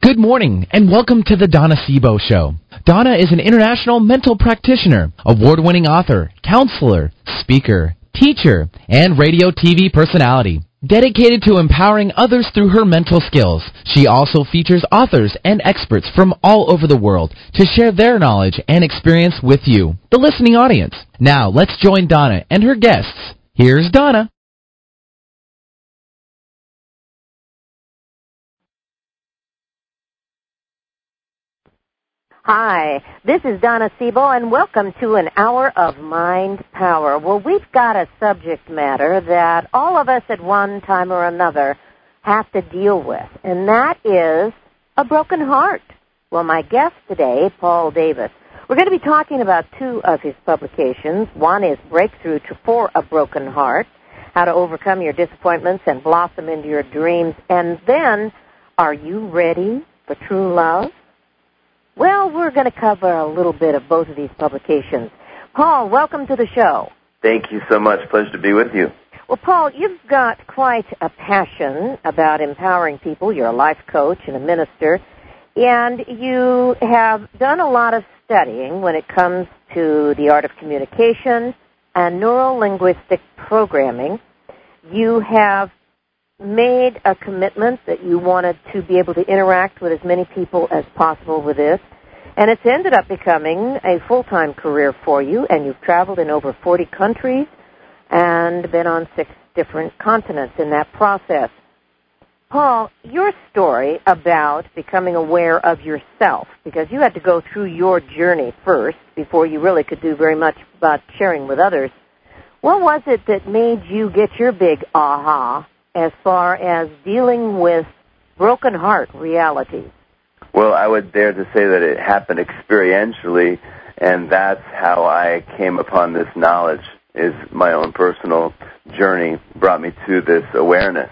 Good morning, and welcome to the Donna Sebo Show. Donna is an international mental practitioner, award-winning author, counselor, speaker, teacher, and radio TV personality. Dedicated to empowering others through her mental skills, she also features authors and experts from all over the world to share their knowledge and experience with you, the listening audience. Now, let's join Donna and her guests. Here's Donna. Hi, this is Donna Sebo, and welcome to an hour of Mind Power. Well, we've got a subject matter that all of us at one time or another have to deal with, and that is a broken heart. Well, my guest today, Paul Davis, we're going to be talking about two of his publications. One is Breakthrough for a Broken Heart, How to Overcome Your Disappointments and Blossom into Your Dreams. And then, Are You Ready for True Love? Well, we're going to cover a little bit of both of these publications. Paul, welcome to the show. Thank you so much. Pleasure to be with you. Well, Paul, you've got quite a passion about empowering people. You're a life coach and a minister, and you have done a lot of studying when it comes to the art of communication and neuro-linguistic programming. You have made a commitment that you wanted to be able to interact with as many people as possible with this, and it's ended up becoming a full-time career for you, and you've traveled in over 40 countries and been on 6 different continents in that process. Paul, your story about becoming aware of yourself, because you had to go through your journey first before you really could do very much about sharing with others. What was it that made you get your big aha as far as dealing with broken heart realities? Well, I would dare to say that it happened experientially, and that's how I came upon this knowledge, is my own personal journey brought me to this awareness.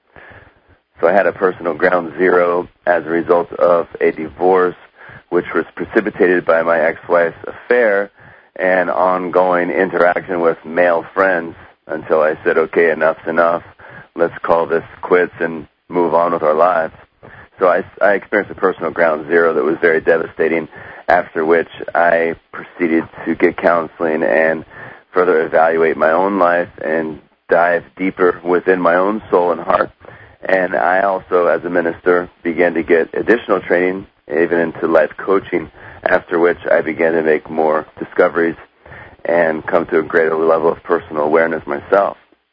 So I had a personal ground zero as a result of a divorce, which was precipitated by my ex-wife's affair and ongoing interaction with male friends until I said, okay, enough's enough. Let's call this quits and move on with our lives. So I experienced a personal ground zero that was very devastating, after which I proceeded to get counseling and further evaluate my own life and dive deeper within my own soul and heart. And I also, as a minister, began to get additional training, even into life coaching, after which I began to make more discoveries and come to a greater level of personal awareness myself.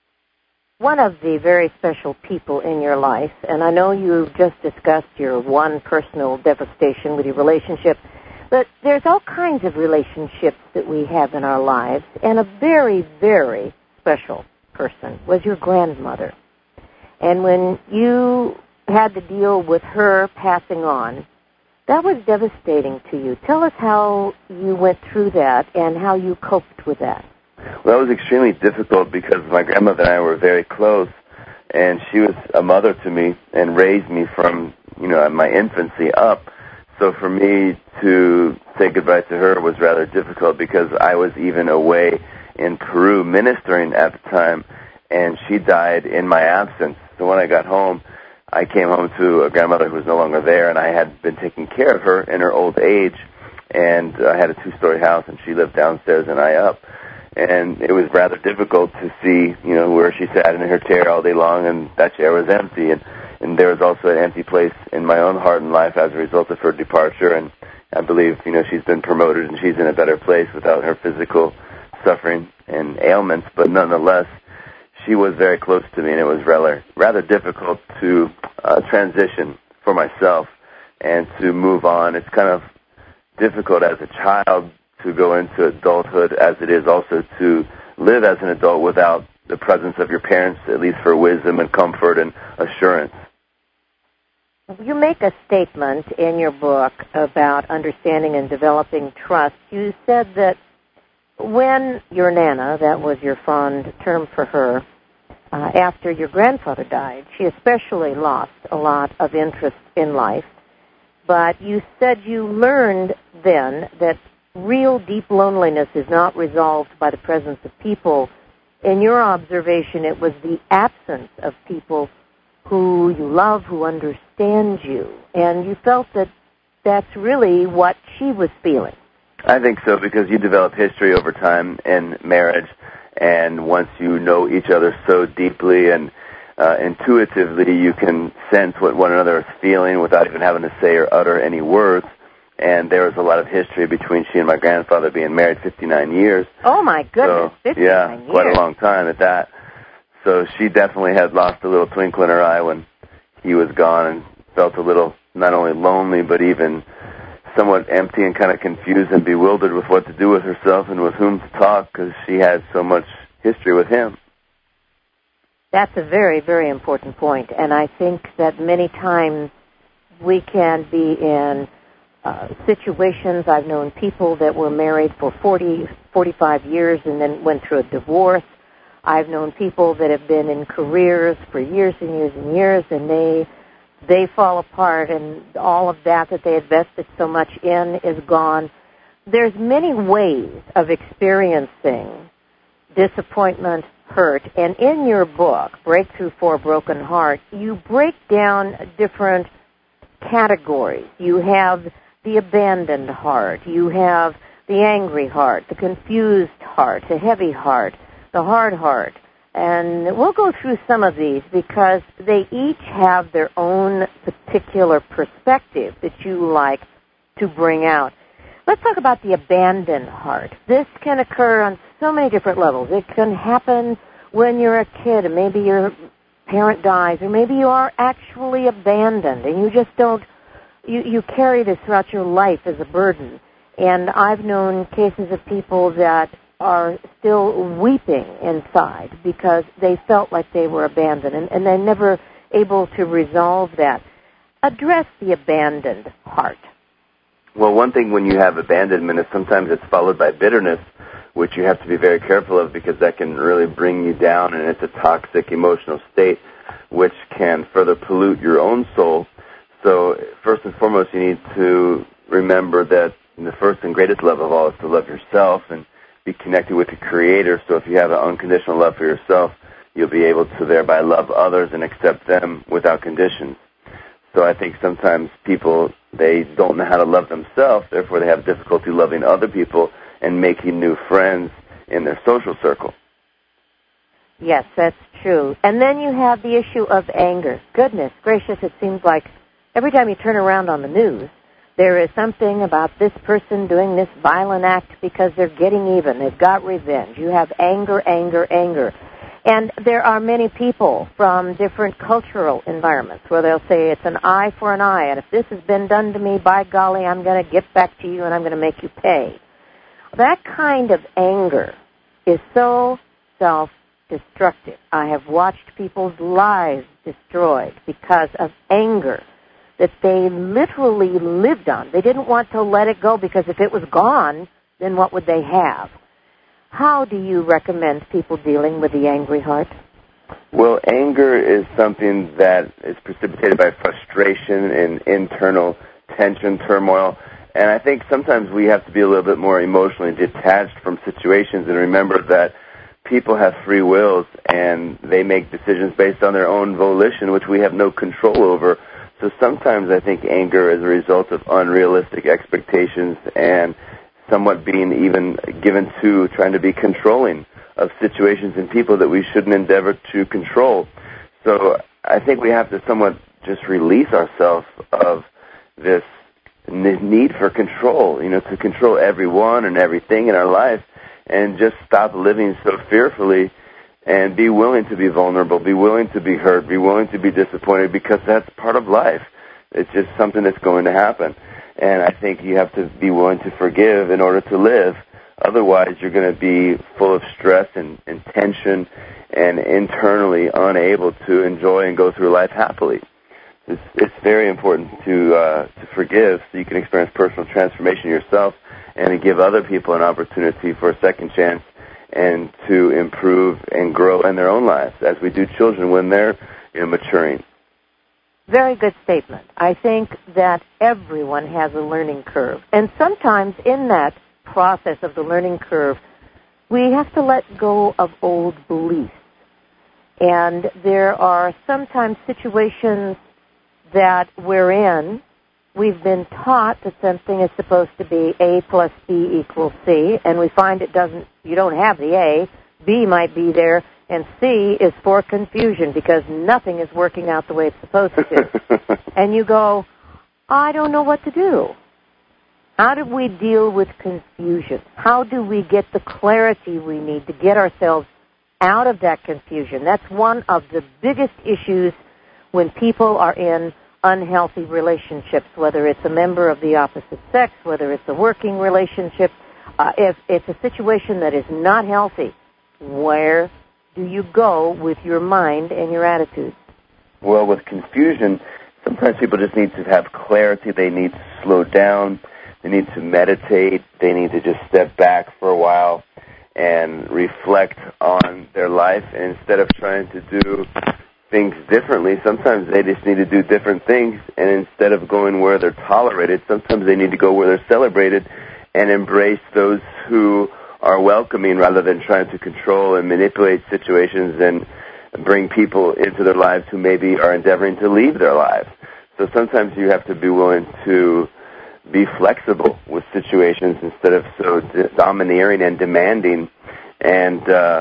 One of the very special people in your life, and I know you've just discussed your one personal devastation with your relationship, but there's all kinds of relationships that we have in our lives, and a very, very special person was your grandmother. And when you had to deal with her passing on, that was devastating to you. Tell us how you went through that and how you coped with that. Well, that was extremely difficult because my grandmother and I were very close, and she was a mother to me and raised me from, my infancy up. So for me to say goodbye to her was rather difficult because I was even away in Peru ministering at the time, and she died in my absence. So when I got home, I came home to a grandmother who was no longer there, and I had been taking care of her in her old age, and I had a 2-story house, and she lived downstairs and I up. And it was rather difficult to see, where she sat in her chair all day long, and that chair was empty. And there was also an empty place in my own heart and life as a result of her departure. And I believe, she's been promoted and she's in a better place without her physical suffering and ailments. But nonetheless, she was very close to me, and it was rather difficult to transition for myself and to move on. It's kind of difficult as a child to go into adulthood as it is also to live as an adult without the presence of your parents, at least for wisdom and comfort and assurance. You make a statement in your book about understanding and developing trust. You said that when your Nana, that was your fond term for her, after your grandfather died, she especially lost a lot of interest in life. But you said you learned then that real deep loneliness is not resolved by the presence of people. In your observation, it was the absence of people who you love, who understands you. And you felt that that's really what she was feeling. I think so, because you develop history over time in marriage, and once you know each other so deeply and intuitively, you can sense what one another is feeling without even having to say or utter any words. And there was a lot of history between she and my grandfather, being married 59 years. Oh, my goodness, so, 59 years. Yeah, quite a long time at that. So she definitely had lost a little twinkle in her eye when he was gone, and felt a little not only lonely but even somewhat empty and kind of confused and bewildered with what to do with herself and with whom to talk, because she had so much history with him. That's a very, very important point, and I think that many times we can be in situations. I've known people that were married for 40, 45 years and then went through a divorce. I've known people that have been in careers for years and years and years, and they fall apart, and all of that they invested so much in is gone. There's many ways of experiencing disappointment, hurt, and in your book, Breakthrough for a Broken Heart, you break down different categories. You have the abandoned heart, you have the angry heart, the confused heart, the heavy heart, the hard heart. And we'll go through some of these because they each have their own particular perspective that you like to bring out. Let's talk about the abandoned heart. This can occur on so many different levels. It can happen when you're a kid and maybe your parent dies, or maybe you are actually abandoned and you just don't, you carry this throughout your life as a burden. And I've known cases of people that are still weeping inside because they felt like they were abandoned, and they're never able to resolve that. Address the abandoned heart. Well, one thing when you have abandonment is sometimes it's followed by bitterness, which you have to be very careful of, because that can really bring you down, and it's a toxic emotional state which can further pollute your own soul. So first and foremost, you need to remember that the first and greatest love of all is to love yourself and be connected with the Creator. So if you have an unconditional love for yourself, you'll be able to thereby love others and accept them without conditions. So I think sometimes people, they don't know how to love themselves, therefore they have difficulty loving other people and making new friends in their social circle. Yes, that's true. And then you have the issue of anger. Goodness gracious, it seems like every time you turn around on the news, there is something about this person doing this violent act because they're getting even. They've got revenge. You have anger, anger, anger. And there are many people from different cultural environments where they'll say it's an eye for an eye, and if this has been done to me, by golly, I'm going to get back to you and I'm going to make you pay. That kind of anger is so self-destructive. I have watched people's lives destroyed because of anger that they literally lived on. They didn't want to let it go, because if it was gone, then what would they have? How do you recommend people dealing with the angry heart? Well, anger is something that is precipitated by frustration and internal tension, turmoil. And I think sometimes we have to be a little bit more emotionally detached from situations and remember that people have free wills and they make decisions based on their own volition, which we have no control over. So sometimes I think anger is a result of unrealistic expectations and somewhat being even given to trying to be controlling of situations and people that we shouldn't endeavor to control. So I think we have to somewhat just release ourselves of this need for control, to control everyone and everything in our life, and just stop living so fearfully and be willing to be vulnerable, be willing to be hurt, be willing to be disappointed, because that's part of life. It's just something that's going to happen. And I think you have to be willing to forgive in order to live. Otherwise, you're going to be full of stress and tension and internally unable to enjoy and go through life happily. It's very important to forgive so you can experience personal transformation yourself and to give other people an opportunity for a second chance and to improve and grow in their own lives, as we do children when they're maturing. Very good statement. I think that everyone has a learning curve. And sometimes in that process of the learning curve, we have to let go of old beliefs. And there are sometimes situations that we're in. We've been taught that something is supposed to be A plus B equals C, and we find you don't have the A. B might be there, and C is for confusion because nothing is working out the way it's supposed to. And you go, I don't know what to do. How do we deal with confusion? How do we get the clarity we need to get ourselves out of that confusion? That's one of the biggest issues when people are in unhealthy relationships, whether it's a member of the opposite sex, whether it's a working relationship. If it's a situation that is not healthy, where do you go with your mind and your attitude? Well, with confusion, sometimes people just need to have clarity. They need to slow down. They need to meditate. They need to just step back for a while and reflect on their life. And instead of trying to do things differently, sometimes they just need to do different things. And instead of going where they're tolerated, sometimes they need to go where they're celebrated and embrace those who are welcoming rather than trying to control and manipulate situations and bring people into their lives who maybe are endeavoring to leave their lives. So sometimes you have to be willing to be flexible with situations instead of so domineering and demanding. And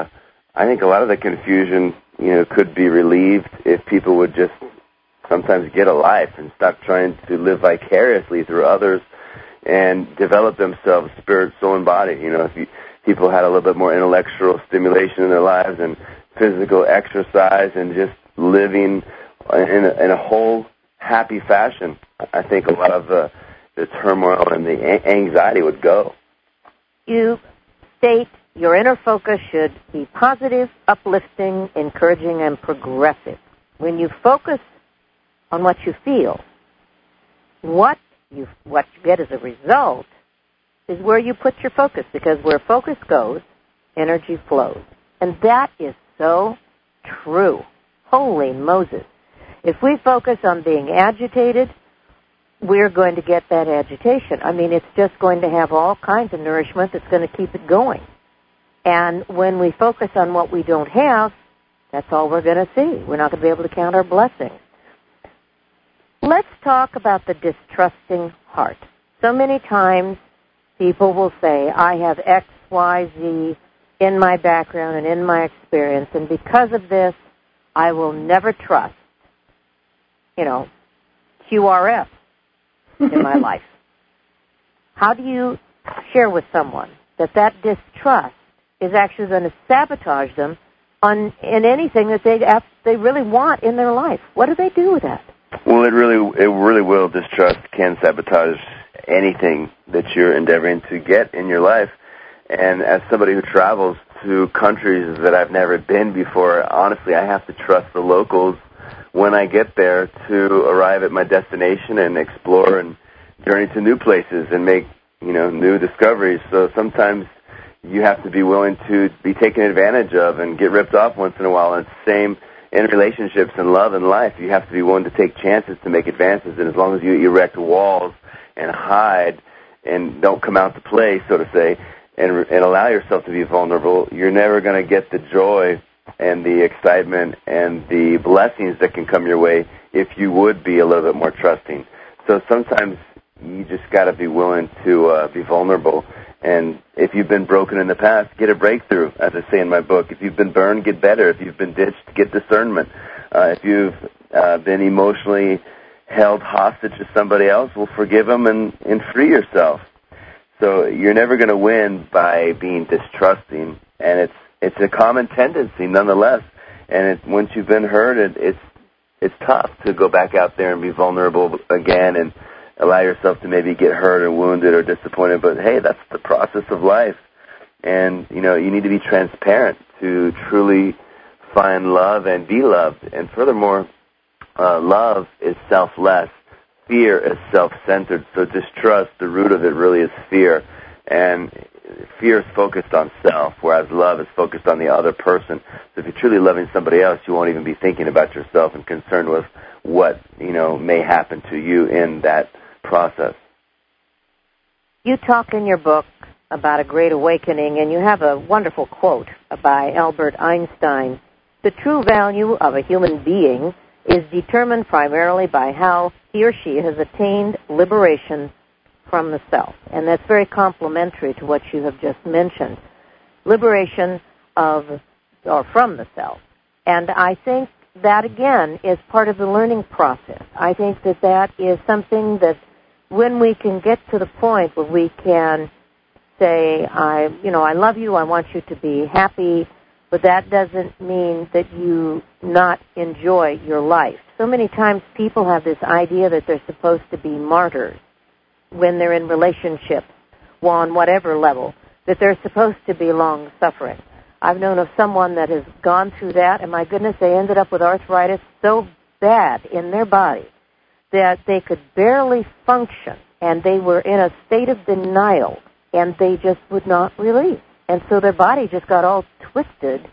I think a lot of the confusion, could be relieved if people would just sometimes get a life and stop trying to live vicariously through others and develop themselves, spirit, soul, and body. If people had a little bit more intellectual stimulation in their lives and physical exercise and just living in a whole happy fashion, I think a lot of the turmoil and the anxiety would go. You state your inner focus should be positive, uplifting, encouraging, and progressive. When you focus on what you feel, what you get as a result is where you put your focus, because where focus goes, energy flows. And that is so true. Holy Moses. If we focus on being agitated, we're going to get that agitation. It's just going to have all kinds of nourishment that's going to keep it going. And when we focus on what we don't have, that's all we're going to see. We're not going to be able to count our blessings. Let's talk about the distrusting heart. So many times people will say, I have X, Y, Z in my background and in my experience, and because of this, I will never trust, QRF in my life. How do you share with someone that distrust is actually going to sabotage them in anything that they really want in their life? What do they do with that? Well, it really will. Distrust can sabotage anything that you're endeavoring to get in your life. And as somebody who travels to countries that I've never been before, honestly, I have to trust the locals when I get there to arrive at my destination and explore and journey to new places and make, new discoveries. So sometimes you have to be willing to be taken advantage of and get ripped off once in a while. And it's the same in relationships and love and life. You have to be willing to take chances to make advances. And as long as you erect walls and hide and don't come out to play, so to say, and allow yourself to be vulnerable, you're never going to get the joy and the excitement and the blessings that can come your way if you would be a little bit more trusting. So sometimes you just got to be willing to be vulnerable. And if you've been broken in the past, get a breakthrough, as I say in my book. If you've been burned, get better. If you've been ditched, get discernment. If you've been emotionally held hostage to somebody else, well, forgive them and free yourself. So you're never going to win by being distrusting, and it's a common tendency nonetheless. And once you've been hurt, it's tough to go back out there and be vulnerable again and allow yourself to maybe get hurt or wounded or disappointed. But hey, that's the process of life, and you need to be transparent to truly find love and be loved. And furthermore, love is selfless. Fear is self-centered. So distrust, the root of it really is fear. And fear is focused on self, whereas love is focused on the other person. So if you're truly loving somebody else, you won't even be thinking about yourself and concerned with what, may happen to you in that process. You talk in your book about a great awakening, and you have a wonderful quote by Albert Einstein. The true value of a human being is determined primarily by how he or she has attained liberation from the self. And that's very complementary to what you have just mentioned. Liberation from the self. And I think that, again, is part of the learning process. I think that is something that when we can get to the point where we can say, I love you, I want you to be happy, but that doesn't mean that you not enjoy your life. So many times people have this idea that they're supposed to be martyrs when they're in relationships, on whatever level, that they're supposed to be long-suffering. I've known of someone that has gone through that, and my goodness, they ended up with arthritis so bad in their body that they could barely function, and they were in a state of denial, and they just would not release. And so their body just got all twisted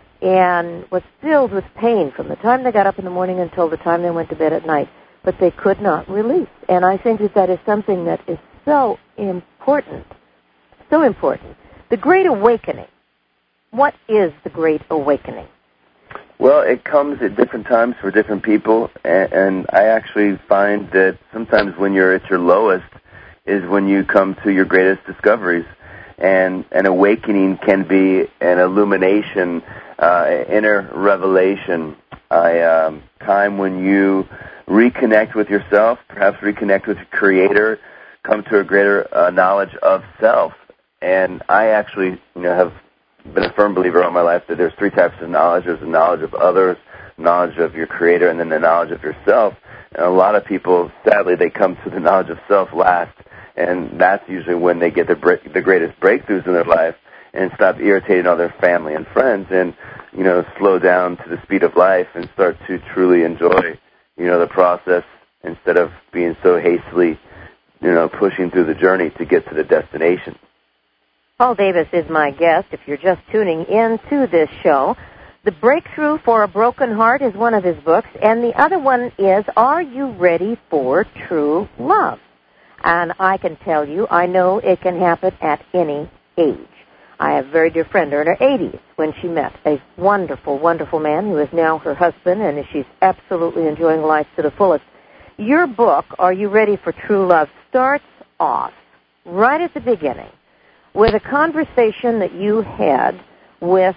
and was filled with pain from the time they got up in the morning until the time they went to bed at night. But they could not release. And I think that is something that is so important. So important. The Great Awakening. What is the Great Awakening? Well, it comes at different times for different people, and I actually find that sometimes when you're at your lowest is when you come to your greatest discoveries. And an awakening can be an illumination, inner revelation, a time when you reconnect with yourself, perhaps reconnect with your Creator, come to a greater knowledge of self. And I actually, have been a firm believer all my life that there's three types of knowledge. There's the knowledge of others, knowledge of your Creator, and then the knowledge of yourself. And a lot of people, sadly, they come to the knowledge of self last, and that's usually when they get the greatest breakthroughs in their life and stop irritating all their family and friends and, slow down to the speed of life and start to truly enjoy, the process instead of being so hastily, pushing through the journey to get to the destination. Paul Davis is my guest. If you're just tuning in to this show, The Breakthrough for a Broken Heart is one of his books, and the other one is Are You Ready for True Love? And I can tell you, I know it can happen at any age. I have a very dear friend in her 80s when she met a wonderful, wonderful man who is now her husband, and she's absolutely enjoying life to the fullest. Your book, Are You Ready for True Love, starts off right at the beginning with a conversation that you had with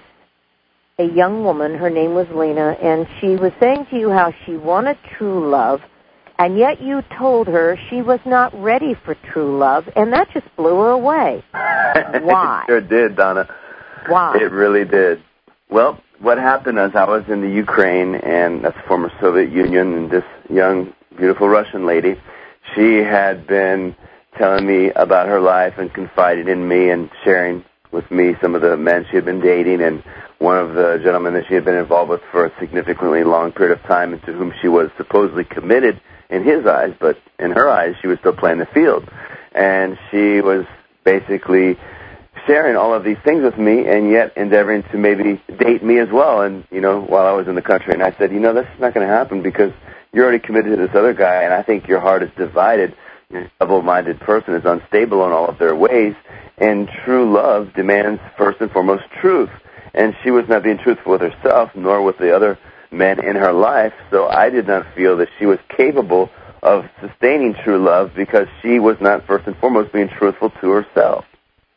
a young woman. Her name was Lena, and she was saying to you how she wanted true love, and yet you told her she was not ready for true love, and that just blew her away. Why? It sure did, Donna. Why? It really did. Well, what happened is I was in the Ukraine, and that's the former Soviet Union, and this young, beautiful Russian lady, she had been telling me about her life and confiding in me and sharing with me some of the men she had been dating, and one of the gentlemen that she had been involved with for a significantly long period of time and to whom she was supposedly committed in his eyes, but in her eyes, she was still playing the field. And she was basically sharing all of these things with me and yet endeavoring to maybe date me as well. And, while I was in the country, and I said, this is not going to happen because you're already committed to this other guy, and I think your heart is divided. You're a double-minded person is unstable in all of their ways, and true love demands first and foremost truth. And she was not being truthful with herself, nor with the other men in her life, so I did not feel that she was capable of sustaining true love because she was not first and foremost being truthful to herself.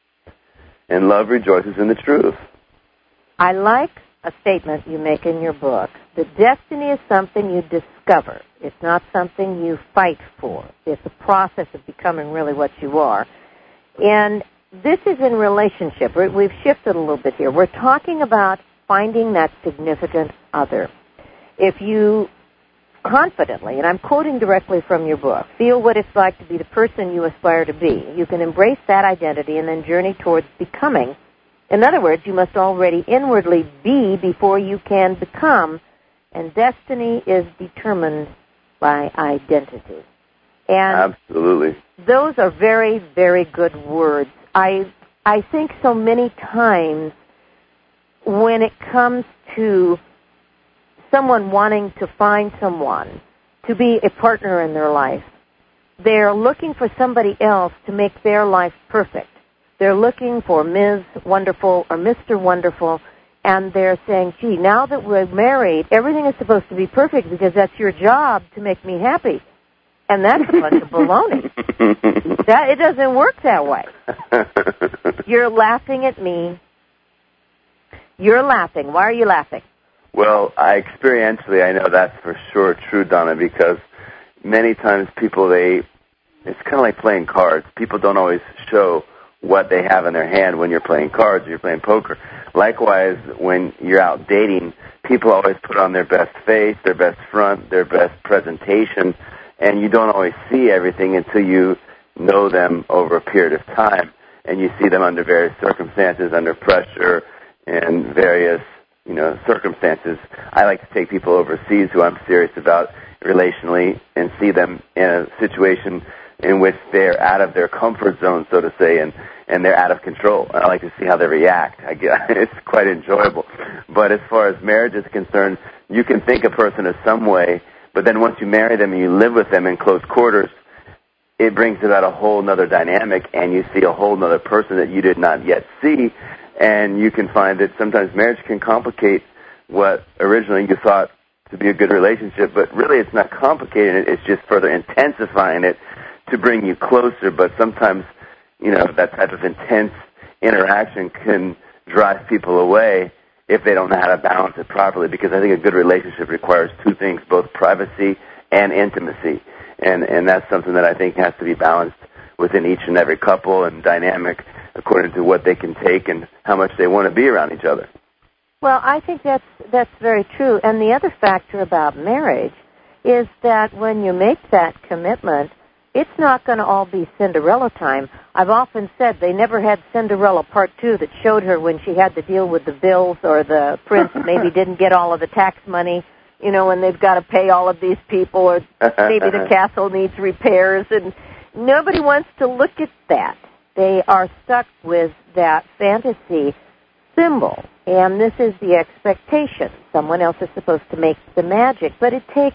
And love rejoices in the truth. I like a statement you make in your book that destiny is something you discover. It's not something you fight for. It's a process of becoming really what you are. And this is in relationship. We've shifted a little bit here. We're talking about finding that significant other. If you confidently, and I'm quoting directly from your book, feel what it's like to be the person you aspire to be, you can embrace that identity and then journey towards becoming. In other words, you must already inwardly be before you can become, and destiny is determined by identity. And absolutely. Those are very, very good words. I think so many times when it comes to someone wanting to find someone to be a partner in their life, they're looking for somebody else to make their life perfect. They're looking for Ms. Wonderful or Mr. Wonderful, and they're saying, gee, now that we're married, everything is supposed to be perfect because that's your job to make me happy. And that's a bunch of baloney. It doesn't work that way. You're laughing at me. You're laughing. Why are you laughing? Well, experientially, I know that's for sure true, Donna, because many times people, it's kind of like playing cards. People don't always show what they have in their hand when you're playing cards or you're playing poker. Likewise, when you're out dating, people always put on their best face, their best front, their best presentation, and you don't always see everything until you know them over a period of time, and you see them under various circumstances, under pressure, and various, circumstances. I like to take people overseas who I'm serious about relationally and see them in a situation in which they're out of their comfort zone, so to say, and they're out of control. And I like to see how they react. It's quite enjoyable. But as far as marriage is concerned, you can think a person is some way, but then once you marry them and you live with them in close quarters, it brings about a whole other dynamic, and you see a whole other person that you did not yet see, and you can find that sometimes marriage can complicate what originally you thought to be a good relationship, but really it's not complicating it, it's just further intensifying it to bring you closer. But sometimes, that type of intense interaction can drive people away if they don't know how to balance it properly, because I think a good relationship requires two things, both privacy and intimacy. And that's something that I think has to be balanced within each and every couple and dynamic according to what they can take and how much they want to be around each other. Well, I think that's very true. And the other factor about marriage is that when you make that commitment, it's not going to all be Cinderella time. I've often said they never had Cinderella Part 2 that showed her when she had to deal with the bills, or the prince maybe didn't get all of the tax money, and they've got to pay all of these people, or maybe the castle needs repairs, and nobody wants to look at that. They are stuck with that fantasy symbol, and this is the expectation. Someone else is supposed to make the magic, but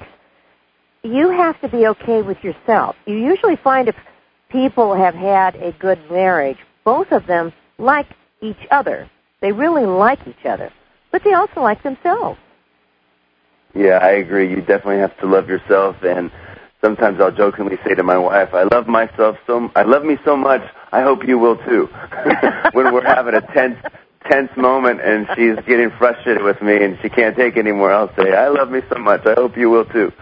you have to be okay with yourself. You usually find if people have had a good marriage, both of them like each other. They really like each other, but they also like themselves. Yeah, I agree. You definitely have to love yourself, and sometimes I'll jokingly say to my wife, I love me so much, I hope you will too. When we're having a tense moment and she's getting frustrated with me and she can't take anymore, I'll say, I love me so much, I hope you will too.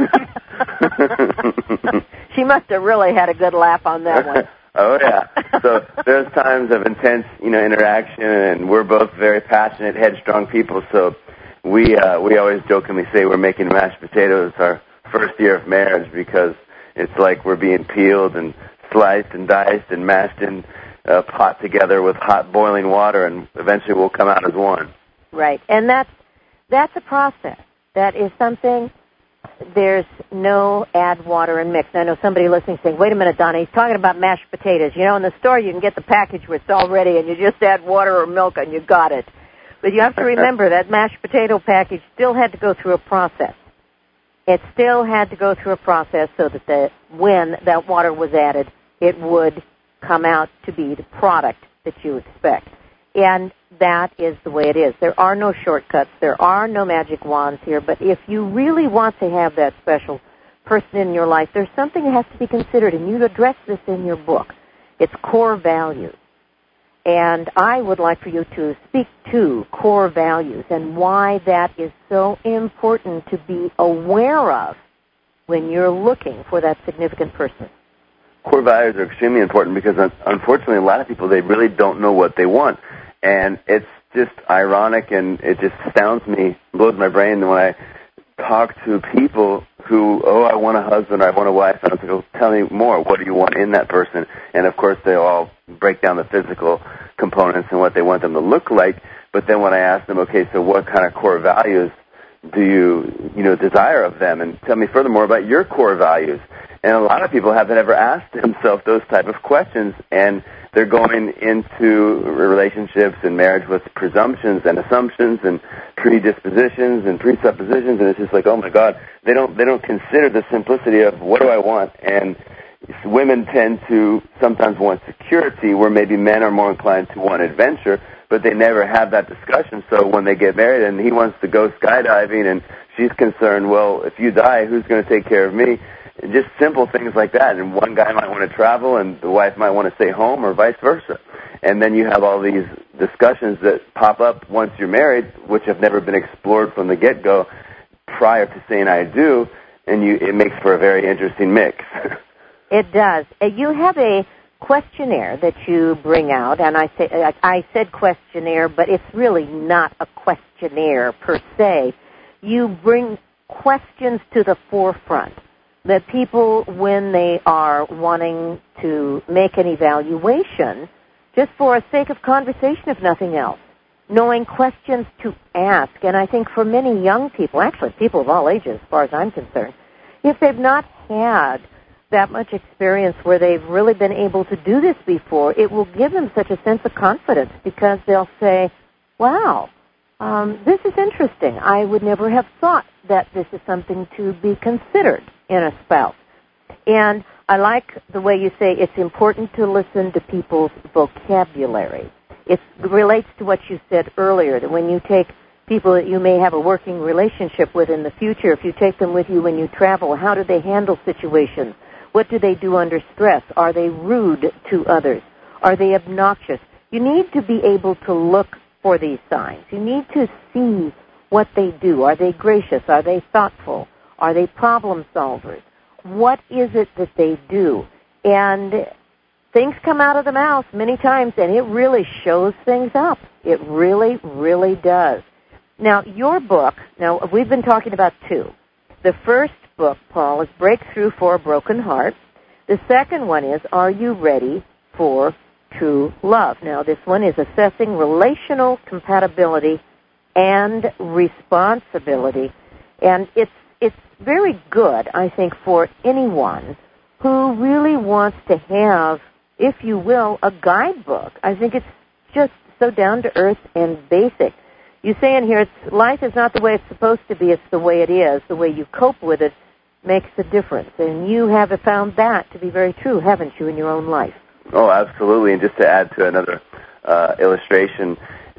She must have really had a good laugh on that one. Oh, yeah. So there's times of intense, interaction, and we're both very passionate, headstrong people, so we always jokingly say we're making mashed potatoes our first year of marriage, because it's like we're being peeled and sliced and diced and mashed in a pot together with hot boiling water, and eventually we'll come out as one. Right, and that's a process. That is something. There's no add water and mix. I know somebody listening saying, wait a minute, Donna, he's talking about mashed potatoes. In the store you can get the package where it's all ready and you just add water or milk and you got it. But you have to remember that mashed potato package still had to go through a process. It still had to go through a process so that when that water was added, it would come out to be the product that you expect. And that is the way it is. There are no shortcuts. There are no magic wands here. But if you really want to have that special person in your life, there's something that has to be considered, and you address this in your book. It's core values. And I would like for you to speak to core values and why that is so important to be aware of when you're looking for that significant person. Core values are extremely important because, unfortunately, a lot of people, they really don't know what they want. And it's just ironic, and it just astounds me, blows my brain when I talk to people who, I want a husband, or I want a wife, and I go, tell me more. What do you want in that person? And, of course, they all break down the physical components and what they want them to look like. But then when I ask them, okay, so what kind of core values do you desire of them? And tell me furthermore about your core values. And a lot of people haven't ever asked themselves those type of questions, and they're going into relationships and marriage with presumptions and assumptions and predispositions and presuppositions, and it's just like, oh my God, they don't consider the simplicity of what do I want, and women tend to sometimes want security, where maybe men are more inclined to want adventure, but they never have that discussion. So when they get married and he wants to go skydiving and she's concerned, well, if you die, who's going to take care of me? And just simple things like that. And one guy might want to travel and the wife might want to stay home, or vice versa. And then you have all these discussions that pop up once you're married, which have never been explored from the get-go prior to saying I do, and it makes for a very interesting mix. It does. You have a questionnaire that you bring out, and I said questionnaire, but it's really not a questionnaire per se. You bring questions to the forefront that people, when they are wanting to make an evaluation, just for a sake of conversation, if nothing else, knowing questions to ask. And I think for many young people, actually people of all ages as far as I'm concerned, if they've not had that much experience where they've really been able to do this before, it will give them such a sense of confidence, because they'll say, wow, this is interesting. I would never have thought that this is something to be considered in a spouse. And I like the way you say it's important to listen to people's vocabulary. It relates to what you said earlier, that when you take people that you may have a working relationship with in the future, if you take them with you when you travel, how do they handle situations? What do they do under stress? Are they rude to others? Are they obnoxious? You need to be able to look for these signs. You need to see what they do. Are they gracious? Are they thoughtful? Are they problem solvers? What is it that they do? And things come out of the mouth many times, and it really shows things up. It really, really does. Now, your book, we've been talking about two. The first book, Paul, is Breakthrough for a Broken Heart. The second one is Are You Ready for True Love? Now, this one is Assessing Relational Compatibility and Responsibility. And it's very good, I think, for anyone who really wants to have, if you will, a guidebook. I think it's just so down to earth and basic. You say in here, life is not the way it's supposed to be, it's the way it is. The way you cope with it makes a difference. And you have found that to be very true, haven't you, in your own life? Oh, absolutely. And just to add to another illustration,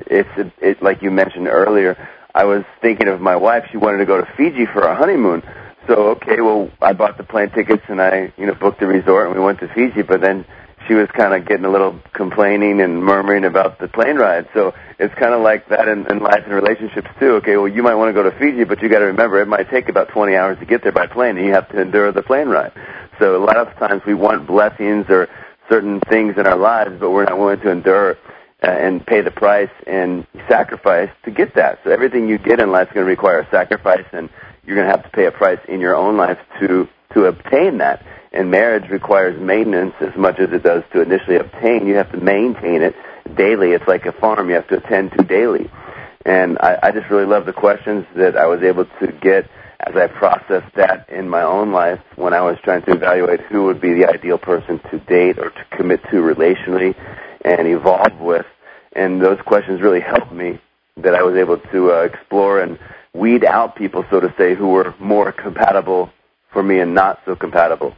it's like you mentioned earlier, I was thinking of my wife. She wanted to go to Fiji for our honeymoon. So, okay, well, I bought the plane tickets and I, booked the resort and we went to Fiji, but then she was kind of getting a little complaining and murmuring about the plane ride. So it's kind of like that in life and relationships too. Okay, well, you might want to go to Fiji, but you got to remember it might take about 20 hours to get there by plane, and you have to endure the plane ride. So a lot of times we want blessings or certain things in our lives, but we're not willing to endure and pay the price and sacrifice to get that. So everything you get in life is going to require a sacrifice, and you're going to have to pay a price in your own life to obtain that. And marriage requires maintenance as much as it does to initially obtain. You have to maintain it daily. It's like a farm you have to attend to daily. And I just really love the questions that I was able to get as I processed that in my own life when I was trying to evaluate who would be the ideal person to date or to commit to relationally and evolve with. And those questions really helped me, that I was able to explore and weed out people, so to say, who were more compatible for me and not so compatible.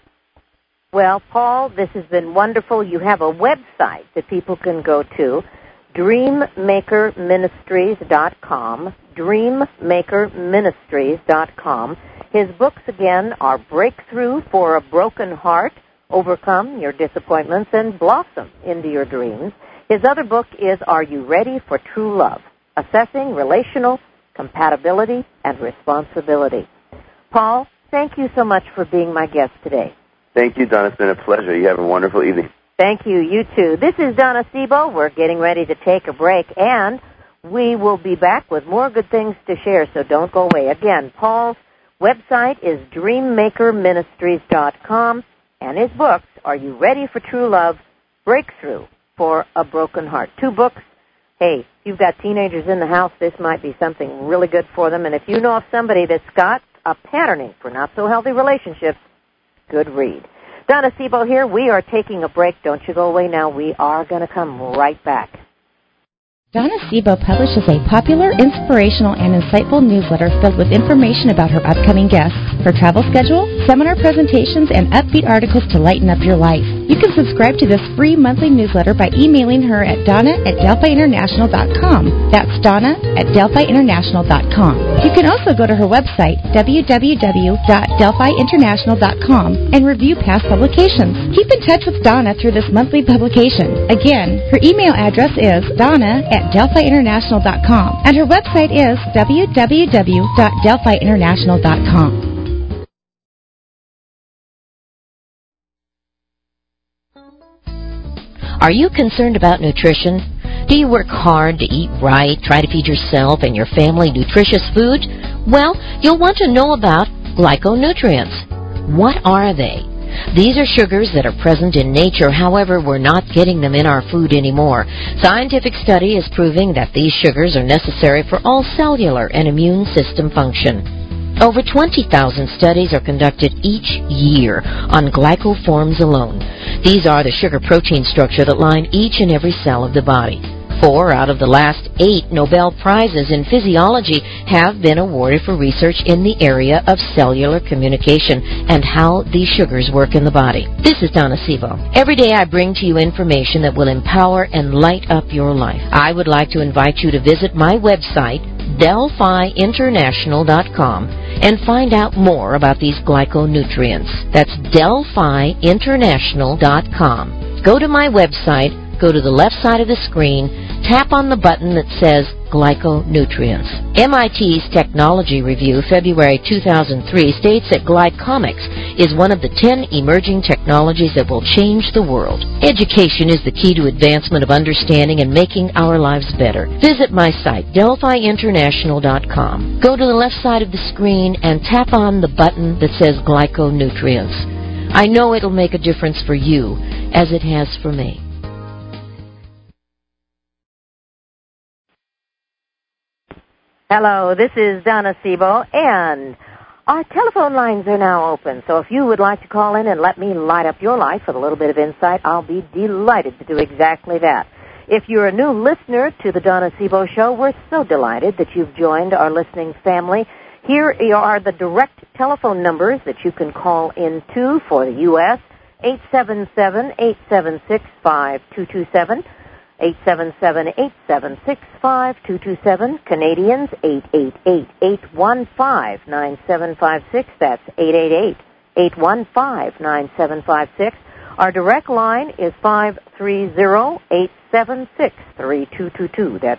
Well, Paul, this has been wonderful. You have a website that people can go to, dreammakerministries.com, dreammakerministries.com. His books, again, are Breakthrough for a Broken Heart, Overcome Your Disappointments, and Blossom into Your Dreams. His other book is Are You Ready for True Love? Assessing Relational Compatibility and Responsibility. Paul, thank you so much for being my guest today. Thank you, Donna. It's been a pleasure. You have a wonderful evening. Thank you. You too. This is Donna Sebo. We're getting ready to take a break, and we will be back with more good things to share, so don't go away. Again, Paul's website is dreammakerministries.com, and his books, Are You Ready for True Love? Breakthrough for a Broken Heart. 2 books. Hey, if you've got teenagers in the house, this might be something really good for them. And if you know of somebody that's got a patterning for not-so-healthy relationships, good read. Donna Sebo here. We are taking a break. Don't you go away now. We are going to come right back. Donna Sebo publishes a popular, inspirational, and insightful newsletter filled with information about her upcoming guests, her travel schedule, seminar presentations, and upbeat articles to lighten up your life. You can subscribe to this free monthly newsletter by emailing her at donna@delphiinternational.com. That's donna@delphiinternational.com. You can also go to her website, www.delphiinternational.com, and review past publications. Keep in touch with Donna through this monthly publication. Again, her email address is donna@delphiinternational.com, and her website is www.delphiinternational.com. Are you concerned about nutrition? Do you work hard to eat right, try to feed yourself and your family nutritious food? Well, you'll want to know about glyconutrients. What are they? These are sugars that are present in nature, however, we're not getting them in our food anymore. Scientific study is proving that these sugars are necessary for all cellular and immune system function. Over 20,000 studies are conducted each year on glycoforms alone. These are the sugar-protein structure that line each and every cell of the body. 4 out of the last 8 Nobel Prizes in physiology have been awarded for research in the area of cellular communication and how these sugars work in the body. This is Donna Sebo. Every day I bring to you information that will empower and light up your life. I would like to invite you to visit my website, DelphiInternational.com, and find out more about these glyconutrients. That's DelphiInternational.com. Go to my website, go to the left side of the screen, tap on the button that says Glyconutrients. MIT's Technology Review, February 2003, states that glycomics is one of the 10 emerging technologies that will change the world. Education is the key to advancement of understanding and making our lives better. Visit my site, DelphiInternational.com. Go to the left side of the screen and tap on the button that says Glyconutrients. I know it'll make a difference for you, as it has for me. Hello, this is Donna Sebo, and our telephone lines are now open. So if you would like to call in and let me light up your life with a little bit of insight, I'll be delighted to do exactly that. If you're a new listener to the Donna Sebo Show, we're so delighted that you've joined our listening family. Here are the direct telephone numbers that you can call into for the U.S., 877-876-5227. 877-876-5227. Canadians, 888-815-9756. That's 888-815-9756. Our direct line is 530-876-3222. That's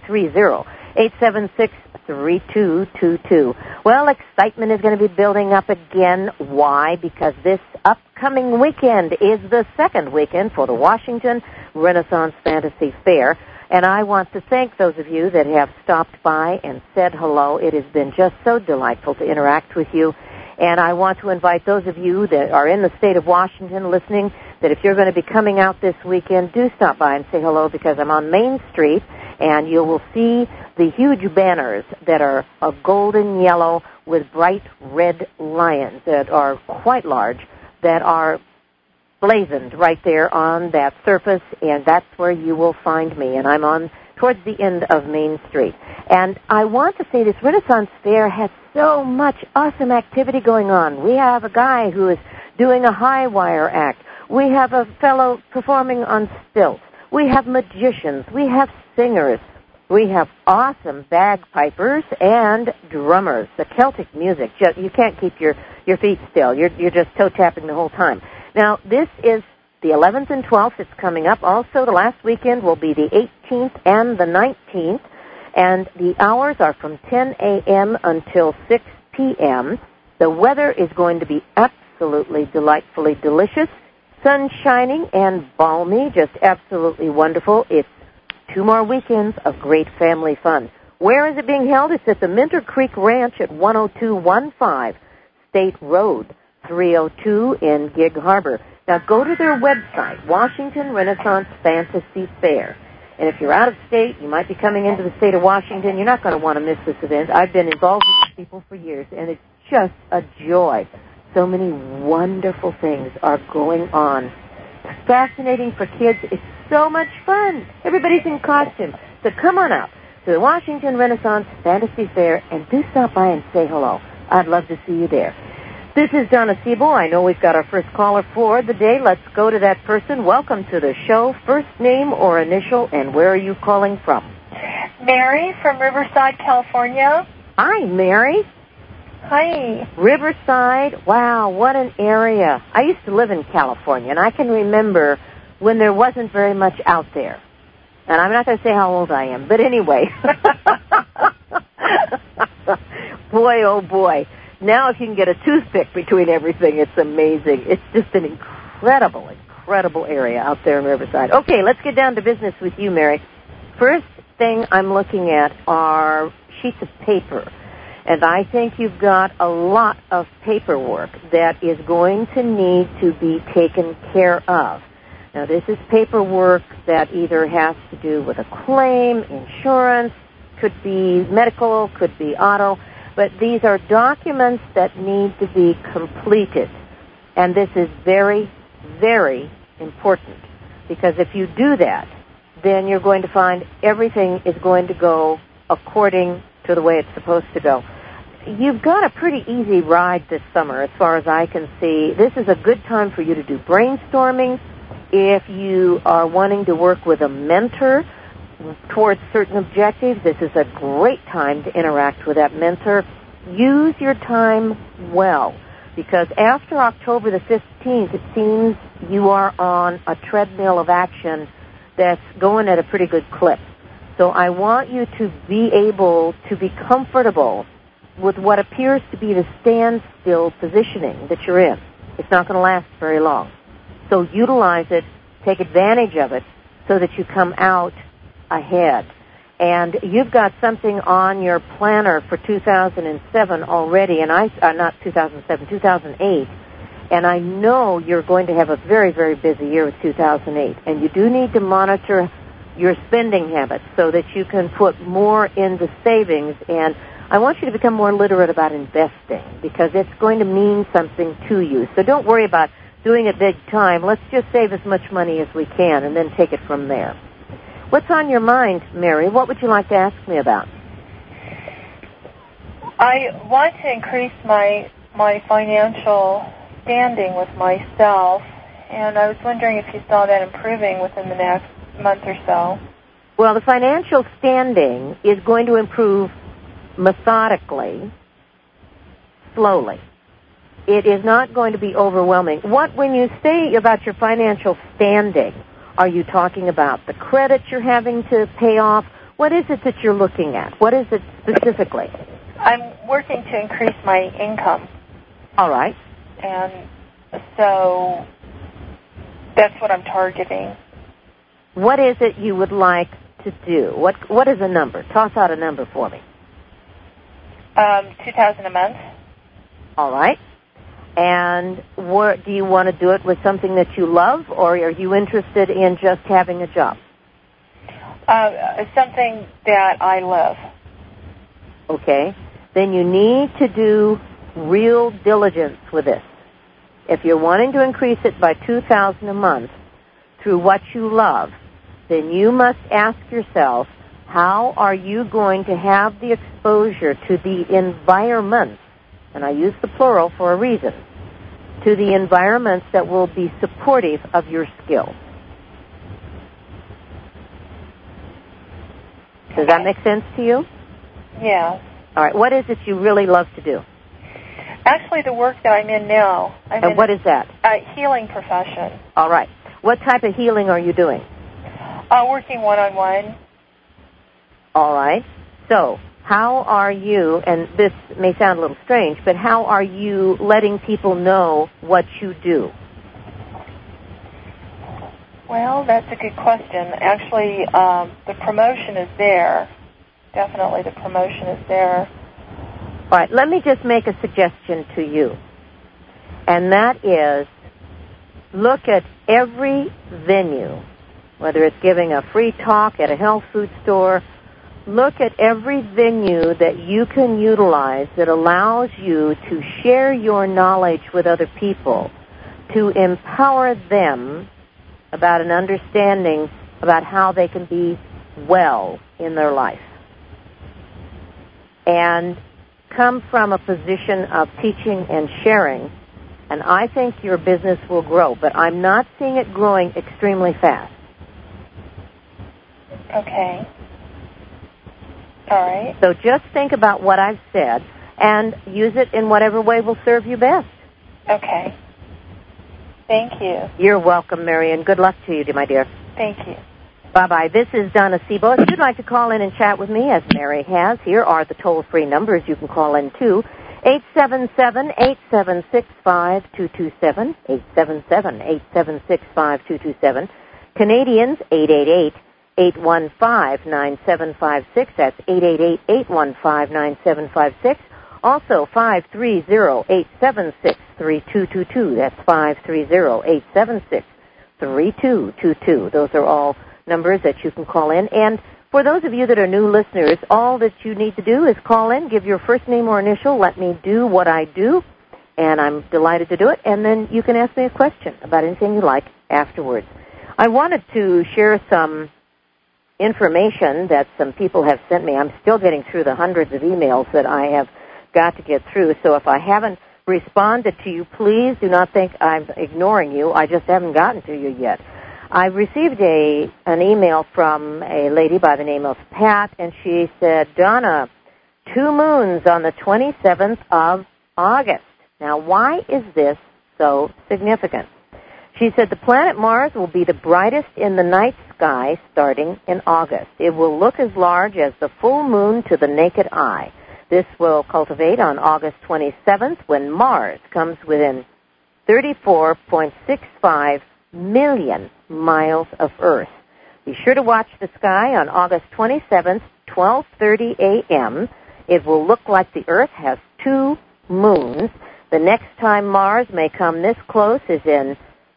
530-876-3222. Well, excitement is going to be building up again. Why? Because this upcoming weekend is the second weekend for the Washington Renaissance Fantasy Fair, and I want to thank those of you that have stopped by and said hello. It has been just so delightful to interact with you, and I want to invite those of you that are in the state of Washington listening that if you're going to be coming out this weekend, do stop by and say hello, because I'm on Main Street, and you will see the huge banners that are of golden yellow with bright red lions that are quite large, that are blazoned right there on that surface, and that's where you will find me. And I'm on towards the end of Main Street. And I want to say this Renaissance Fair has so much awesome activity going on. We have a guy who is doing a high wire act. We have a fellow performing on stilts. We have magicians. We have singers. We have awesome bagpipers and drummers. The Celtic music, you can't keep your feet still. You're just toe-tapping the whole time. Now, this is the 11th and 12th. It's coming up. Also, the last weekend will be the 18th and the 19th, and the hours are from 10 a.m. until 6 p.m. The weather is going to be absolutely delightfully delicious, sun shining and balmy, just absolutely wonderful. It's 2 more weekends of great family fun. Where is it being held? It's at the Minter Creek Ranch at 10215 State Road 302 in Gig Harbor. Now go to their website, Washington Renaissance Fantasy Fair. And if you're out of state, you might be coming into the state of Washington, you're not going to want to miss this event. I've been involved with these people for years, and it's just a joy. So many wonderful things are going on. It's fascinating for kids. It's so much fun. Everybody's in costume. So come on out to the Washington Renaissance Fantasy Fair and do stop by and say hello. I'd love to see you there. This is Donna Siebel. I know we've got our first caller for the day. Let's go to that person. Welcome to the show. First name or initial, and where are you calling from? Mary from Riverside, California. Hi, Mary. Hi. Riverside. Wow, what an area. I used to live in California, and I can remember when there wasn't very much out there. And I'm not going to say how old I am, but anyway. Boy, oh boy. Now if you can get a toothpick between everything, it's amazing. It's just an incredible, incredible area out there in Riverside. Okay, let's get down to business with you, Mary. First thing I'm looking at are sheets of paper. And I think you've got a lot of paperwork that is going to need to be taken care of. Now, this is paperwork that either has to do with a claim, insurance, could be medical, could be auto, but these are documents that need to be completed. And this is very, very important, because if you do that, then you're going to find everything is going to go according to the way it's supposed to go. You've got a pretty easy ride this summer, as far as I can see. This is a good time for you to do brainstorming. If you are wanting to work with a mentor towards certain objectives, this is a great time to interact with that mentor. Use your time well, because after October the 15th, it seems you are on a treadmill of action that's going at a pretty good clip. So I want you to be able to be comfortable with what appears to be the standstill positioning that you're in. It's not going to last very long. So utilize it, take advantage of it, so that you come out ahead. And you've got something on your planner for 2007 already, and not 2007, 2008. And I know you're going to have a very, very busy year with 2008. And you do need to monitor your spending habits so that you can put more into savings. And I want you to become more literate about investing, because it's going to mean something to you. So don't worry about doing it big time. Let's just save as much money as we can and then take it from there. What's on your mind, Mary? What would you like to ask me about? I want to increase my financial standing with myself, and I was wondering if you saw that improving within the next month or so. Well, the financial standing is going to improve methodically, slowly. It is not going to be overwhelming. When you say about your financial standing, are you talking about the credit you're having to pay off? What is it that you're looking at? What is it specifically? I'm working to increase my income. All right. And so that's what I'm targeting. What is it you would like to do? What is a number? Toss out a number for me. $2,000 a month. All right. And do you want to do it with something that you love, or are you interested in just having a job? Something that I love. Okay. Then you need to do real diligence with this. If you're wanting to increase it by $2,000 a month through what you love, then you must ask yourself, how are you going to have the exposure to the environments, and I use the plural for a reason, to the environments that will be supportive of your skill. Does that make sense to you? Yeah. All right. What is it you really love to do? Actually, the work that I'm in now. And what is that? A healing profession. All right. What type of healing are you doing? Working one-on-one. All right. So how are you, and this may sound a little strange, but how are you letting people know what you do? Well, that's a good question. Actually, the promotion is there. Definitely the promotion is there. All right, let me just make a suggestion to you, and that is look at every venue, whether it's giving a free talk at a health food store. Look at every venue that you can utilize that allows you to share your knowledge with other people, to empower them about an understanding about how they can be well in their life and come from a position of teaching and sharing, and I think your business will grow, but I'm not seeing it growing extremely fast. Okay. All right. So just think about what I've said and use it in whatever way will serve you best. Okay. Thank you. You're welcome, Marion. Good luck to you, my dear. Thank you. Bye-bye. This is Donna Sebo. If you'd like to call in and chat with me, as Mary has, here are the toll-free numbers you can call in to. 877-876-5227, 877-876-5227. Canadians, 888-815-9756. That's 888-815-9756. Also, 530-876-3222. That's 530-876-3222. Those are all numbers that you can call in. And for those of you that are new listeners, all that you need to do is call in, give your first name or initial, let me do what I do, and I'm delighted to do it, and then you can ask me a question about anything you like afterwards. I wanted to share some information that some people have sent me. I'm still getting through the hundreds of emails that I have got to get through, so if I haven't responded to you, please do not think I'm ignoring you. I just haven't gotten to you yet. I received an email from a lady by the name of Pat, and she said, Donna, 2 moons on the 27th of August. Now, why is this so significant? She said the planet Mars will be the brightest in the night sky starting in August. It will look as large as the full moon to the naked eye. This will cultivate on August 27th when Mars comes within 34.65 million miles of Earth. Be sure to watch the sky on August 27th, 12:30 a.m. It will look like the Earth has 2 moons. The next time Mars may come this close is in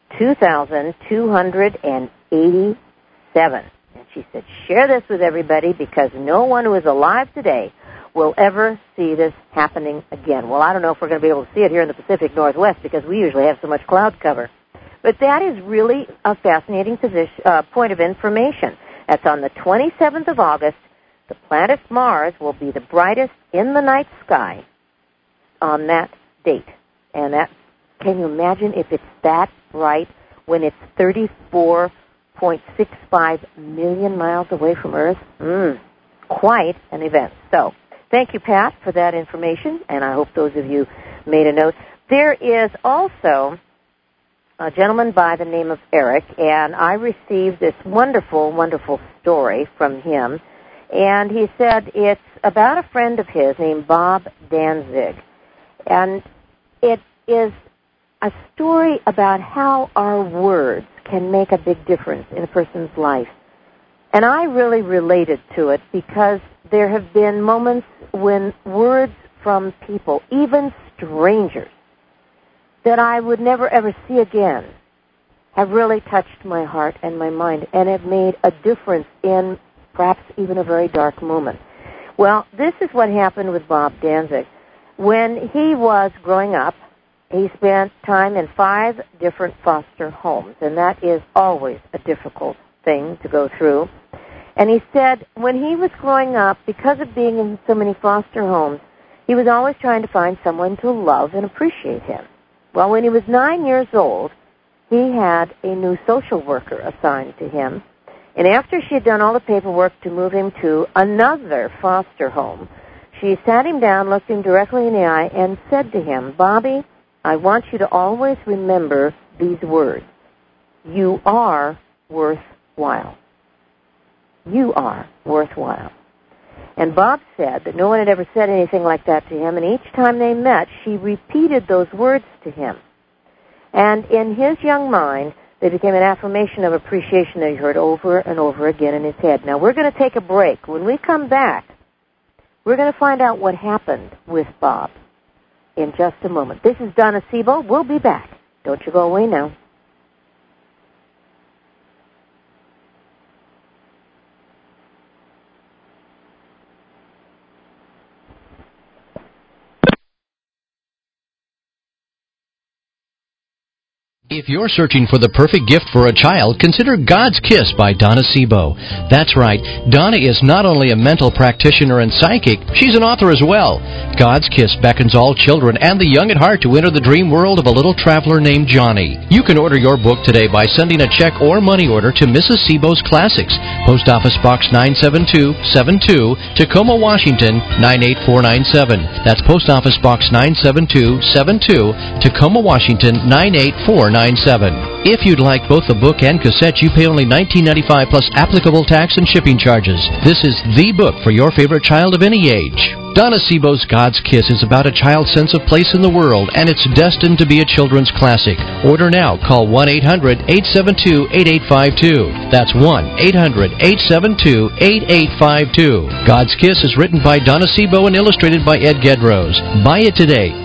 2287. And she said, share this with everybody because no one who is alive today will ever see this happening again. Well, I don't know if we're going to be able to see it here in the Pacific Northwest because we usually have so much cloud cover. But that is really a fascinating point of information. That's on the 27th of August. The planet Mars will be the brightest in the night sky on that date. And that, can you imagine if it's that bright when it's 34.65 million miles away from Earth? Quite an event. So, thank you, Pat, for that information, and I hope those of you made a note. There is also a gentleman by the name of Eric, and I received this wonderful, wonderful story from him. And he said it's about a friend of his named Bob Danzig. And it is a story about how our words can make a big difference in a person's life. And I really related to it because there have been moments when words from people, even strangers, that I would never ever see again, have really touched my heart and my mind and have made a difference in perhaps even a very dark moment. Well, this is what happened with Bob Danzig. When he was growing up, he spent time in 5 different foster homes, and that is always a difficult thing to go through. And he said when he was growing up, because of being in so many foster homes, he was always trying to find someone to love and appreciate him. Well, when he was 9 years old, he had a new social worker assigned to him. And after she had done all the paperwork to move him to another foster home, she sat him down, looked him directly in the eye, and said to him, Bobby, I want you to always remember these words. You are worthwhile. You are worthwhile. And Bob said that no one had ever said anything like that to him, and each time they met, she repeated those words to him. And in his young mind, they became an affirmation of appreciation that he heard over and over again in his head. Now, we're going to take a break. When we come back, we're going to find out what happened with Bob in just a moment. This is Donna Sebo. We'll be back. Don't you go away now. If you're searching for the perfect gift for a child, consider God's Kiss by Donna Sebo. That's right, Donna is not only a mental practitioner and psychic, she's an author as well. God's Kiss beckons all children and the young at heart to enter the dream world of a little traveler named Johnny. You can order your book today by sending a check or money order to Mrs. Sebo's Classics, Post Office Box 97272, Tacoma, Washington 98497. That's Post Office Box 97272, Tacoma, Washington 98497. If you'd like both the book and cassette, you pay only $19.95 plus applicable tax and shipping charges. This is the book for your favorite child of any age. Donna Sebo's God's Kiss is about a child's sense of place in the world, and it's destined to be a children's classic. Order now. Call 1-800-872-8852. That's 1-800-872-8852. God's Kiss is written by Donna Sebo and illustrated by Ed Gedrose. Buy it today.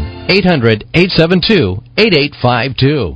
1-800-872-8852.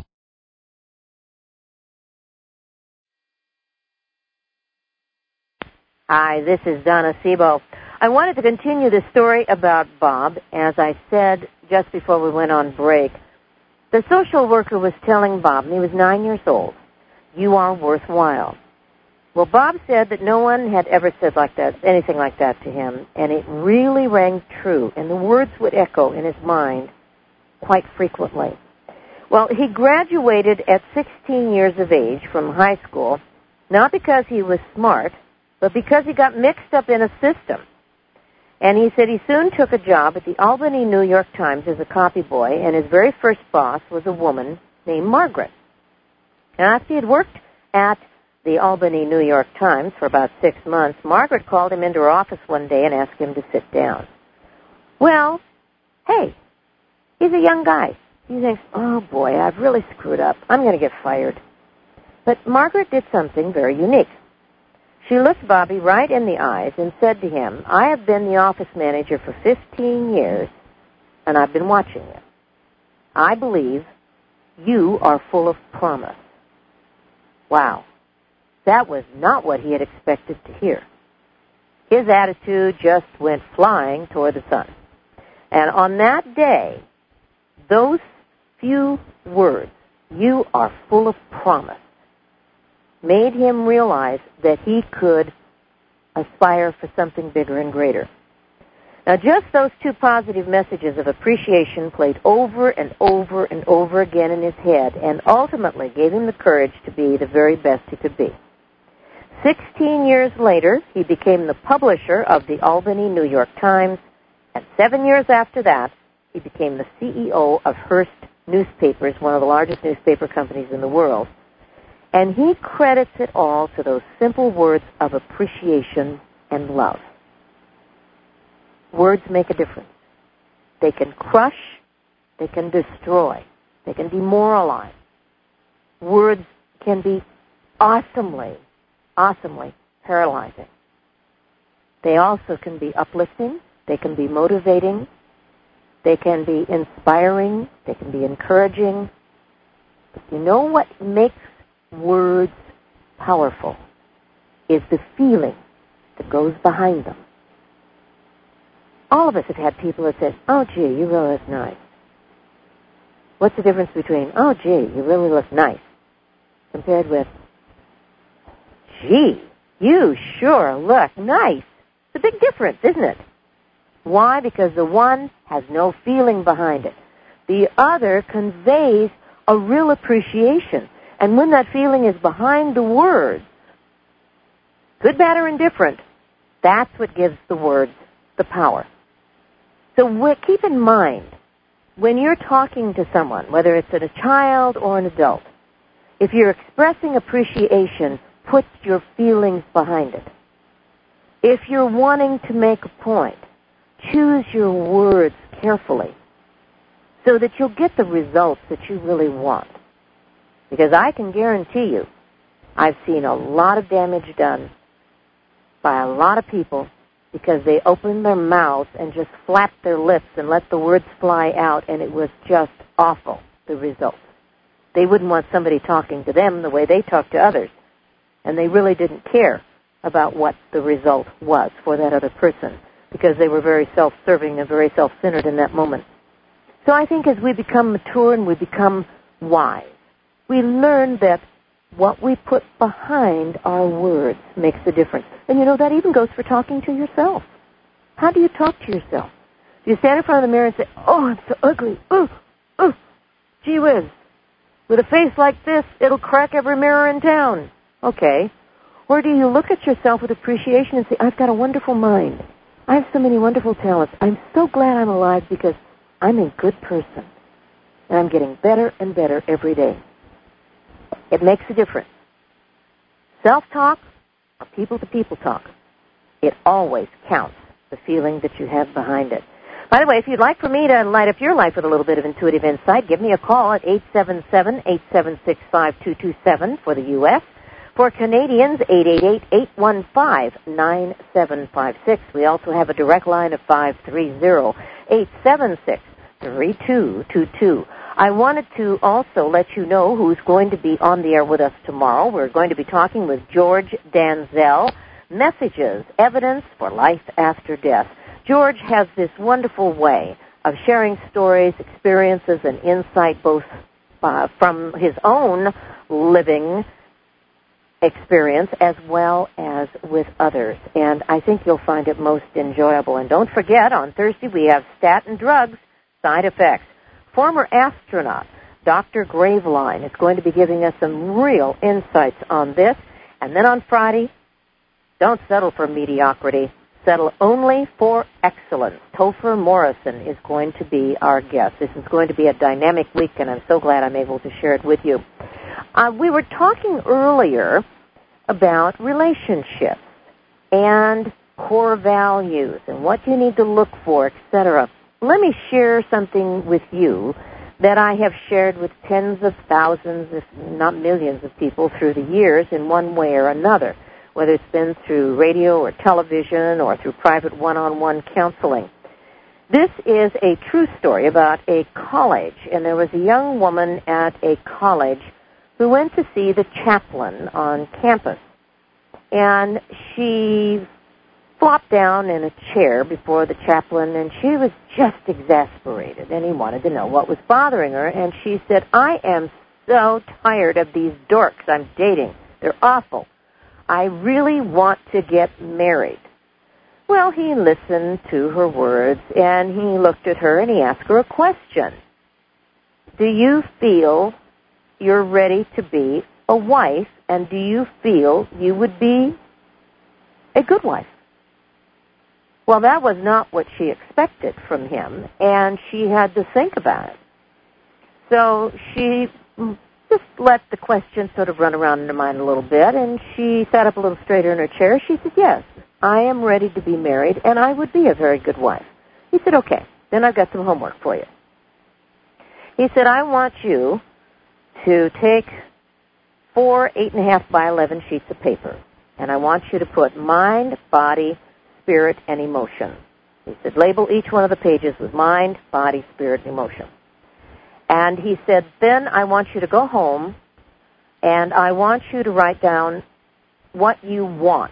Hi, this is Donna Sebo. I wanted to continue the story about Bob. As I said just before we went on break, the social worker was telling Bob, and he was 9 years old, you are worthwhile. Well, Bob said that no one had ever said anything like that to him, and it really rang true, and the words would echo in his mind quite frequently. Well, he graduated at 16 years of age from high school, not because he was smart, but because he got mixed up in a system. And he said he soon took a job at the Albany New York Times as a copy boy, and his very first boss was a woman named Margaret. And after he had worked at the Albany New York Times for about 6 months, Margaret called him into her office one day and asked him to sit down. Well, hey, he's a young guy. He thinks, oh boy, I've really screwed up. I'm going to get fired. But Margaret did something very unique. She looked Bobby right in the eyes and said to him, I have been the office manager for 15 years, and I've been watching you. I believe you are full of promise. Wow. That was not what he had expected to hear. His attitude just went flying toward the sun. And on that day, those few words, you are full of promise, made him realize that he could aspire for something bigger and greater. Now, just those two positive messages of appreciation played over and over and over again in his head and ultimately gave him the courage to be the very best he could be. 16 years later, he became the publisher of the Albany New York Times, and 7 years after that, he became the CEO of Hearst Newspapers, one of the largest newspaper companies in the world. And he credits it all to those simple words of appreciation and love. Words make a difference. They can crush, they can destroy, they can demoralize. Words can be awesomely paralyzing. They also can be uplifting, they can be motivating, they can be inspiring, they can be encouraging. But you know what makes words powerful is the feeling that goes behind them. All of us have had people that said, oh, gee, you really look nice. What's the difference between, oh, gee, you really look nice, compared with, gee, you sure look nice? It's a big difference, isn't it? Why? Because the one has no feeling behind it. The other conveys a real appreciation. And when that feeling is behind the words, good, bad, or indifferent, that's what gives the words the power. So keep in mind, when you're talking to someone, whether it's a child or an adult, if you're expressing appreciation, put your feelings behind it. If you're wanting to make a point, choose your words carefully so that you'll get the results that you really want. Because I can guarantee you, I've seen a lot of damage done by a lot of people because they opened their mouths and just flapped their lips and let the words fly out, and it was just awful, the result. They wouldn't want somebody talking to them the way they talk to others, and they really didn't care about what the result was for that other person because they were very self-serving and very self-centered in that moment. So I think as we become mature and we become wise, we learn that what we put behind our words makes a difference. And you know, that even goes for talking to yourself. How do you talk to yourself? Do you stand in front of the mirror and say, oh, I'm so ugly. Oh, gee whiz. With a face like this, it'll crack every mirror in town. Okay. Or do you look at yourself with appreciation and say, I've got a wonderful mind. I have so many wonderful talents. I'm so glad I'm alive because I'm a good person. And I'm getting better and better every day. It makes a difference. Self-talk or people-to-people talk. It always counts, the feeling that you have behind it. By the way, if you'd like for me to light up your life with a little bit of intuitive insight, give me a call at 877-876-5227 for the U.S. For Canadians, 888-815-9756. We also have a direct line of 530-876-3222. I wanted to also let you know who's going to be on the air with us tomorrow. We're going to be talking with George Danzel, Messages, Evidence for Life After Death. George has this wonderful way of sharing stories, experiences, and insight both from his own living experience as well as with others. And I think you'll find it most enjoyable. And don't forget, on Thursday we have Statin Drugs, Side Effects. Former astronaut Dr. Graveline is going to be giving us some real insights on this. And then on Friday, don't settle for mediocrity. Settle only for excellence. Topher Morrison is going to be our guest. This is going to be a dynamic week, and I'm so glad I'm able to share it with you. We were talking earlier about relationships and core values and what you need to look for, etc. Let me share something with you that I have shared with tens of thousands, if not millions of people through the years in one way or another, whether it's been through radio or television or through private one-on-one counseling. This is a true story about a college, and there was a young woman at a college who went to see the chaplain on campus. And she flopped down in a chair before the chaplain, and she was just exasperated, and he wanted to know what was bothering her. And she said, I am so tired of these dorks I'm dating. They're awful. I really want to get married. Well, he listened to her words, and he looked at her, and he asked her a question. Do you feel you're ready to be a wife, and do you feel you would be a good wife? Well, that was not what she expected from him, and she had to think about it. So she just let the question sort of run around in her mind a little bit, and she sat up a little straighter in her chair. She said, yes, I am ready to be married, and I would be a very good wife. He said, okay, then I've got some homework for you. He said, I want you to take 4 8.5 by 11 sheets of paper, and I want you to put mind, body, spirit, and emotion. He said, label each one of the pages with mind, body, spirit, and emotion. And he said, then I want you to go home, and I want you to write down what you want.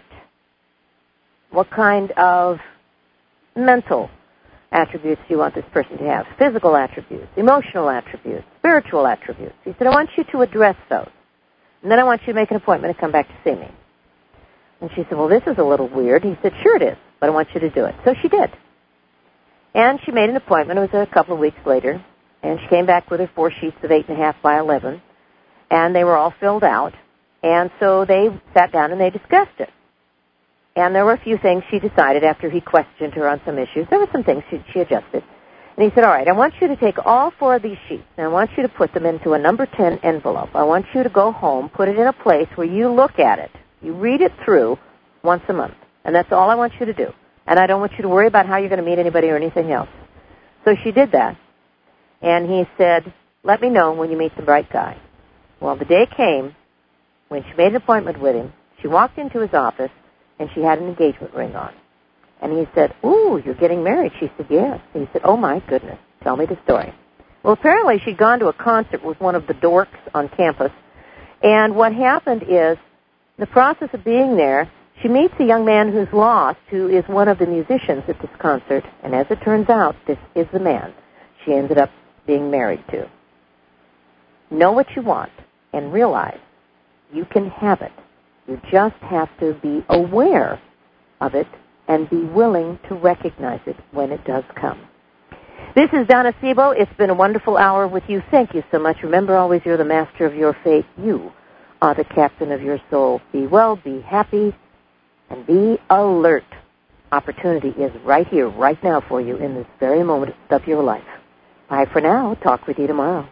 What kind of mental attributes do you want this person to have? Physical attributes, emotional attributes, spiritual attributes. He said, I want you to address those. And then I want you to make an appointment to come back to see me. And she said, well, this is a little weird. He said, sure it is, but I want you to do it. So she did. And she made an appointment. It was a couple of weeks later. And she came back with her 4 sheets of 8.5 by 11. And they were all filled out. And so they sat down and they discussed it. And there were a few things she decided after he questioned her on some issues. There were some things she adjusted. And he said, all right, I want you to take all 4 of these sheets, and I want you to put them into a number 10 envelope. I want you to go home, put it in a place where you look at it. You read it through once a month. And that's all I want you to do. And I don't want you to worry about how you're going to meet anybody or anything else. So she did that. And he said, let me know when you meet the right guy. Well, the day came when she made an appointment with him. She walked into his office, and she had an engagement ring on. And he said, ooh, you're getting married. She said, yes. And he said, oh, my goodness. Tell me the story. Well, apparently she'd gone to a concert with one of the dorks on campus. And what happened is, in the process of being there, she meets a young man who's lost, who is one of the musicians at this concert. And as it turns out, this is the man she ended up being married to. Know what you want. and realize you can have it. You just have to be aware of it and be willing to recognize it when it does come. This is Donna Sebo. It's been a wonderful hour with you. Thank you so much. Remember always, you're the master of your fate. You are the captain of your soul. Be well, be happy, and be alert. Opportunity is right here, right now for you in this very moment of your life. Bye for now. Talk with you tomorrow.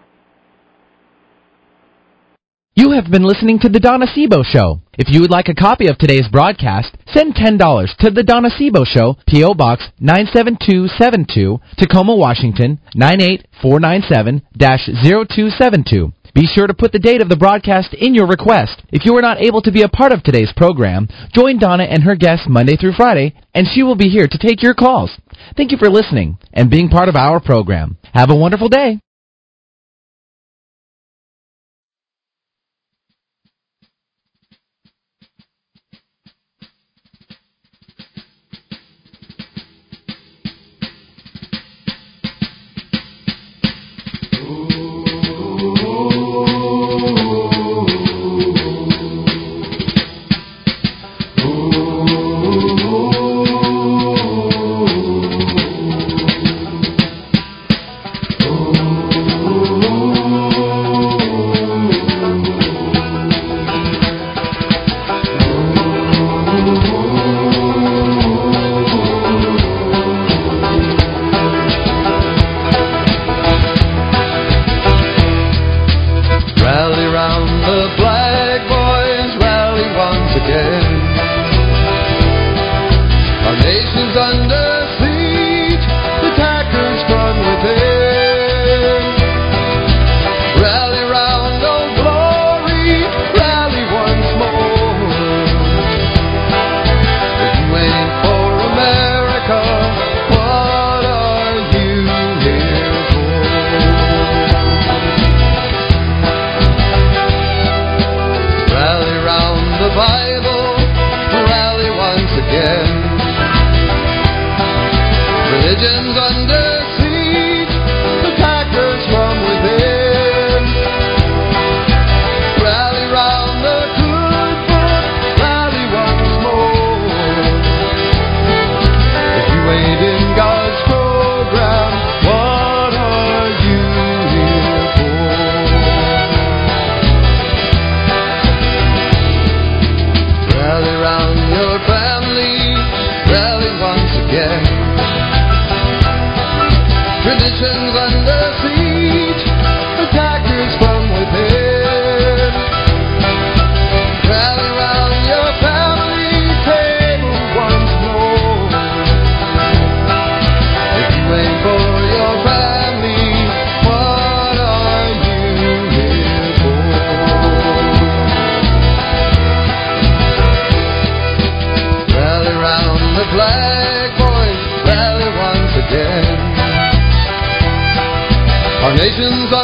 You have been listening to The Donna Sebo Show. If you would like a copy of today's broadcast, send $10 to The Donna Sebo Show, P.O. Box 97272, Tacoma, Washington, 98497-0272. Be sure to put the date of the broadcast in your request. If you are not able to be a part of today's program, join Donna and her guests Monday through Friday, and she will be here to take your calls. Thank you for listening and being part of our program. Have a wonderful day. Our nation's